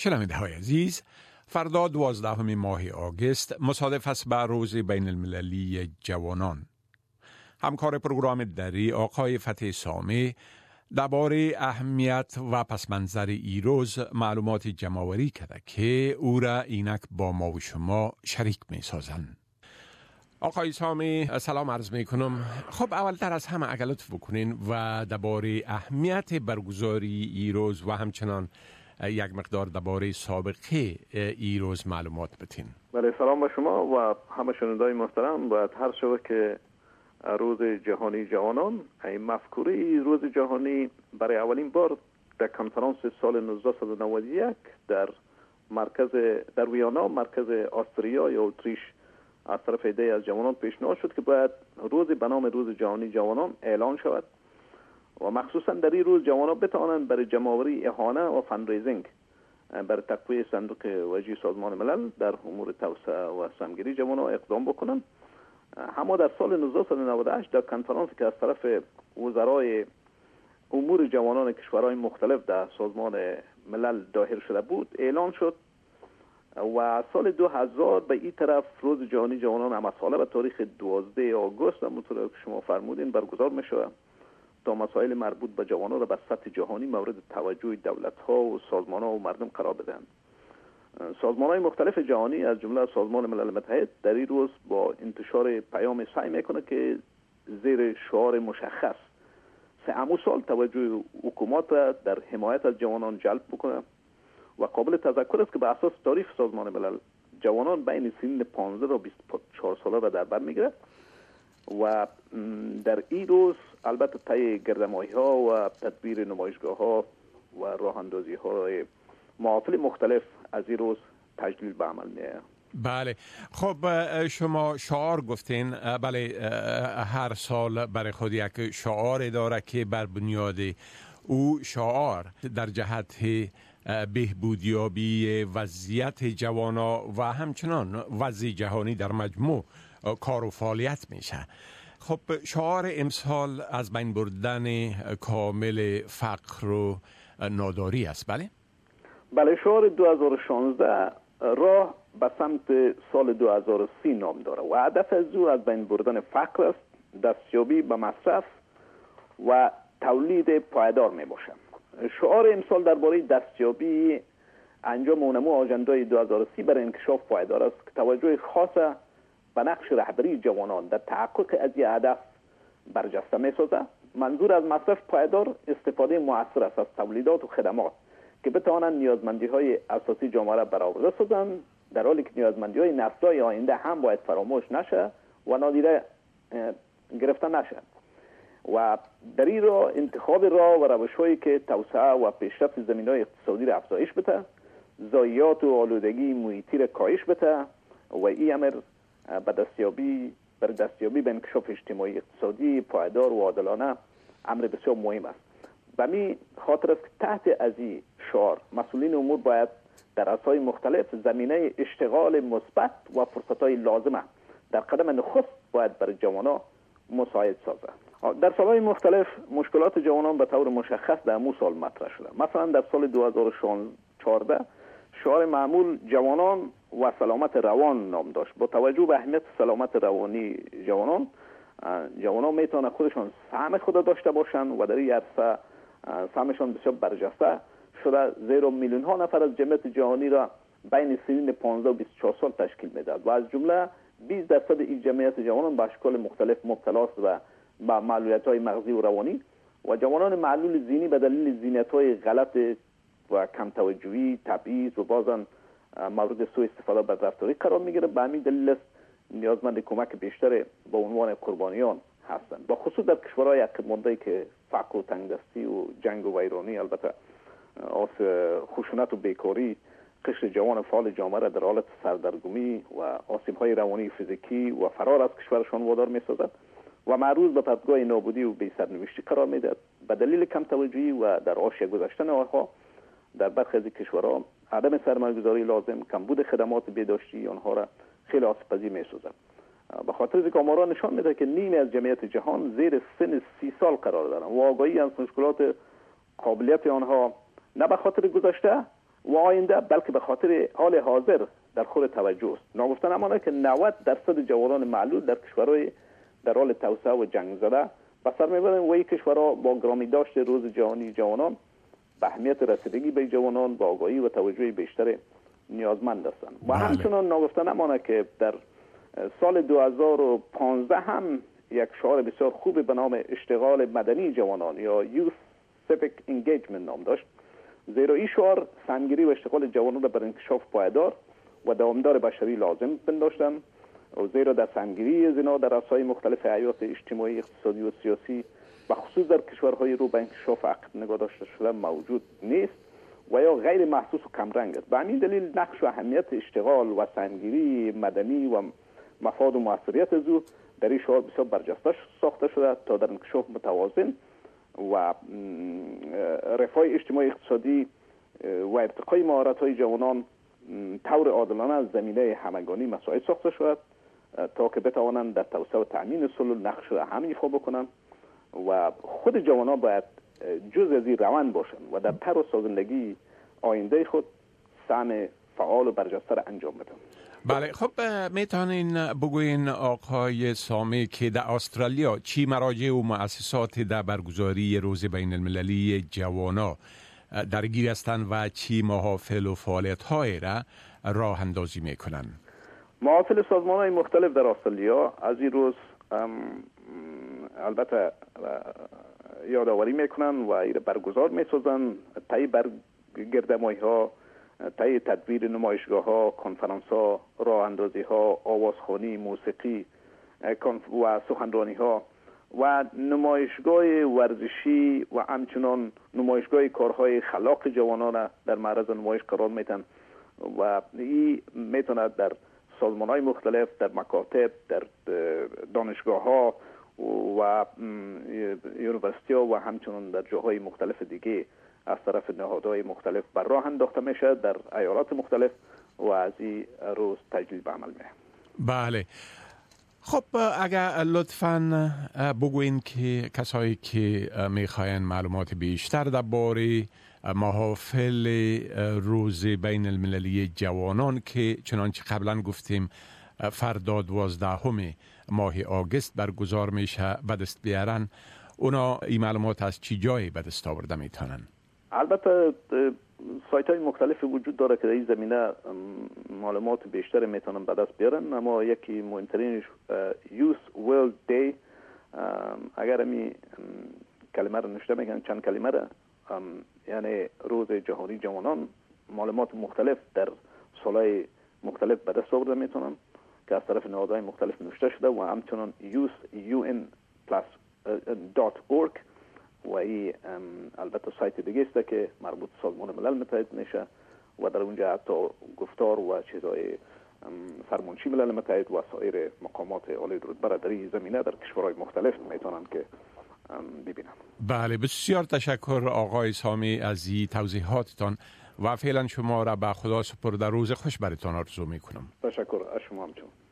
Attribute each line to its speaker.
Speaker 1: شنونده‌های عزیز، فردا 12 ماه آگوست مصادف است با روز بین المللی جوانان. همکار پروگرام دری آقای فتح سامی درباره اهمیت و پسمنظر این روز معلومات جمع‌آوری کرده که او را اینک با ما و شما شریک می سازند. آقای سامی سلام عرض می کنم. خب اولتر از همه اگر لطف بکنین و درباره اهمیت برگزاری این روز و همچنان یک مقدار درباره سابقه این روز معلومات بتین.
Speaker 2: بله، سلام به شما و همه شنوندای محترم. باید هر شود که روز جهانی جوانان، این مفکوره روز جهانی برای اولین بار در کنفرانس سال 1991 در ویانا، مرکز آستریا یا اتریش، از طرف ایده از جوانان پیشنهاد شد که باید روز به نام روز جهانی جوانان اعلان شود و مخصوصا در این روز جوانان بتوانند برای جمع‌آوری اهانه و فندریزینگ برای تقویت صندوق وجیه سازمان ملل در امور توسعه و سهمگیری جوانان اقدام بکنند. اما در سال 1998 در کنفرانسی که از طرف وزرای امور جوانان کشورهای مختلف در سازمان ملل دایر شده بود، اعلان شد و سال 2000 به این طرف روز جهانی جوانان هم ساله به تاریخ 12 آگوست همونطور که شما فرمودین برگزار می شود تا مسائل مربوط به جوانان را به سطح جهانی مورد توجه دولت‌ها و سازمان‌ها و مردم قرار بدهند. سازمان‌های مختلف جهانی از جمله سازمان ملل متحد در این روز با انتشار پیام سعی میکنه که زیر شعار مشخص سه سال توجه حکومت را در حمایت از جوانان جلب بکنه و قابل تذکر است که به اساس تعریف سازمان ملل جوانان بین سنین 15 تا 24 ساله را در بر میگیرد و در این روز البته طی گردمایی‌ها و تدبیر نمایشگاه‌ها و راه اندازی‌های محافل مختلف از این روز تجلیل به عمل می‌آید.
Speaker 1: بله، خب شما شعار گفتین. بله، هر سال برای خود یک شعار داره که بر بنیاد او شعار در جهت بهبودیابی وضعیت جوانا و همچنان وضع جهانی در مجموع کار و فعالیت میشه. خب شعار امسال از بین بردن کامل فقر و ناداری است.
Speaker 2: بله، شعار 2016 راه به سمت سال 2030 نام داره و هدف از او از بین بردن فقر است، دستیابی به مصرف و تولید پایدار می باشه. شعار امسال درباره دستیابی انجام و نمو آژندای 2030 برای انکشاف پایدار است که توجه خاص به نقش رهبری جوانان در تحقق از این هدف برجسته می سازه. منظور از مصرف پایدار استفاده مؤثر است از تولیدات و خدمات که بتوانند نیازمندی‌های اساسی جامعه را برآورده سازند، در حالی که نیازمندی‌های نسل‌های آینده هم باید فراموش نشه و نادیده گرفته نشه. و در این راه انتخاب راه و روش‌هایی که توسعه و پیشرفت زمینه‌های اقتصادی را افزایش بده، ضایعات و آلودگی محیطی را کاهش بده و این امر بر دستیابی به انکشاف اجتماعی اقتصادی پایدار و عادلانه امر بسیار مهم است. به می خاطر است که تحت از این شعار مسئولین امور باید در عرصه‌های مختلف زمینه اشتغال مثبت و فرصت‌های لازمه در قدم نخست باید برای جوانان مساعد سازه. در سالهای مختلف مشکلات جوانان به طور مشخص در مو سال مطرح شده. مثلا در سال 2014 شعار معمول جوانان و سلامت روان نام داشت. با توجه به اهمیت سلامت روانی جوانان میتونن خودشان سهم خود داشته باشند و در این عرصه سهمشان بسیار برجسته شده، زیرا میلیون ها نفر از جمعیت جهانی را بین سنین 15 و 24 سال تشکیل میدهد و از جمله 20% این جمعیت جوانان به اشکال مختلف مبتلا است و با معلولیت‌های مغزی و روانی و جوانان معلول ذهنی به دلیل ذهنیت‌های غلط و کم توجهی، تبعیض و بازم مورد سوء استفاده بدرفتاری قرار میگیره. به همین دلیل است نیازمند کمک بیشتر به عنوان قربانیان هستند، با خصوص در کشورهای عقب مانده که فقر و تنگدستی و جنگ و ویرانی، البته خشونت و بیکاری قشر جوان فعال جامعه را در حالت سردرگمی و آسیب‌های روانی فیزیکی و فرار از کشورشان وادار می‌سازد و معروض به پدگاه نابودی و بی سرنوشتی قرار می‌دهد. به دلیل کم توجهی و در حاشیه گذاشتن آنها در برخی از کشورها عدم سرمایه‌گذاری لازم، کمبود خدمات بهداشتی آنها را خیلی آسیب‌پذیر می‌سازد. به خاطر اینکه آمارها نشان میده که نیمی از جمعیت جهان زیر سن 30 سال قرار دارند و آگاهی از مشکلات قابلیت آنها نه به خاطر گذشته و آینده، بلکه به خاطر حال حاضر در خور توجه است. ناگفته نماند که 90% جوانان معلول در کشورهای در حال توسعه و جنگ زده به سر میبرند و این کشورها با گرامی داشت روز جهانی جوانان به اهمیت رسیدگی به جوانان با آگاهی و توجه بیشتر نیازمند هستند. و همچنان ناگفته نماند که در سال 2015 هم یک شعار بسیار خوب به نام اشتغال مدنی جوانان یا Youth Civic Engagement نام داشت، زیرا این شعار سهمگیری و اشتغال جوانان را بر انکشاف پایدار و دوامدار بشری لازم پنداشتند، و زیرا در سهمگیری زنا در رسای مختلف حیات اجتماعی، اقتصادی و سیاسی و خصوص در کشورهای رو به انکشاف عقب نگاه داشته شده موجود نیست و یا غیر محسوس و کمرنگ است. به همین دلیل نقش و اهمیت اشتغال و سهمگیری مدنی و مفاد و موثریت از او در این شعار بسیار برجسته ساخته شده تا در انکشاف متوازن و رفاه اجتماعی اقتصادی و ارتقای مهارت‌های جوانان طور عادلانه از زمینه همگانی مساعد ساخته شود تا که بتوانند در توسعه و تأمین صلح نقش اهم ایفا بکنند و خود جوانان باید جز از این روند باشند و در طرح و سازندگی آینده خود سهم فعال و برجسته را انجام بدن.
Speaker 1: بله، خب میتونین بگوین آقای سامی که در استرالیا چی مراجع و مؤسسات در برگزاری روز بین المللی جوانا درگیر هستند و چی محافل و فعالیت های را راه اندازی میکنن؟
Speaker 2: محافل سازمان های مختلف در استرالیا از این روز البته یادآوری میکنن و این برگزار میسازن، طی گردمایی ها، طی تدبیر نمایشگاه ها، کنفرانس ها، راه اندازی ها، آوازخوانی، موسیقی و سخنرانی ها و نمایشگاه ورزشی و همچنان نمایشگاه کارهای خلاق جوانان در معرض نمایش قرار میتن و این میتونه در سازمان های مختلف، در مکاتب، در دانشگاه ها و یونیورسیتی ها و همچنان در جاهای مختلف دیگه از طرف نهادهای مختلف بر راه انداخته میشه در ایالات مختلف و از این روز تجلیل به عمل میه.
Speaker 1: بله، خب اگر لطفاً بگوین که کسایی که میخواین معلومات بیشتر درباره محافل روز بین المللی جوانان که چنانچه قبلا گفتیم فردا 12 ماه آگوست برگزار میشه به دست بیارن، اونا این معلومات از چی جایی به دست آورده میتونن؟
Speaker 2: البته سایت های مختلفی وجود داره که در این زمینه معلومات بیشتر میتونن به دست بیارن، اما یکی مهمترینش Youth World Day، اگر می کلمه رو نشته میگن چند کلمه رو، یعنی روز جهانی جوانان، معلومات مختلف در سالهای مختلف به دست آورده میتونن که از طرف نهادهای مختلف نوشته شده و همچنان youthun+.org و این البته سایت دیگه است که مربوط سازمان ملل متحد میشه و در اونجا حتی گفتار و چیزهای فرمانچی ملل متحد و سایر مقامات عالی رتبه در این زمینه در کشورهای مختلف میتونن که ببینن.
Speaker 1: بله، بسیار تشکر آقای سامی از این توضیحاتتان و فعلا شما را به خدا سپرده، روز خوش براتون آرزو میکنم.
Speaker 2: تشکر از شما همچنین.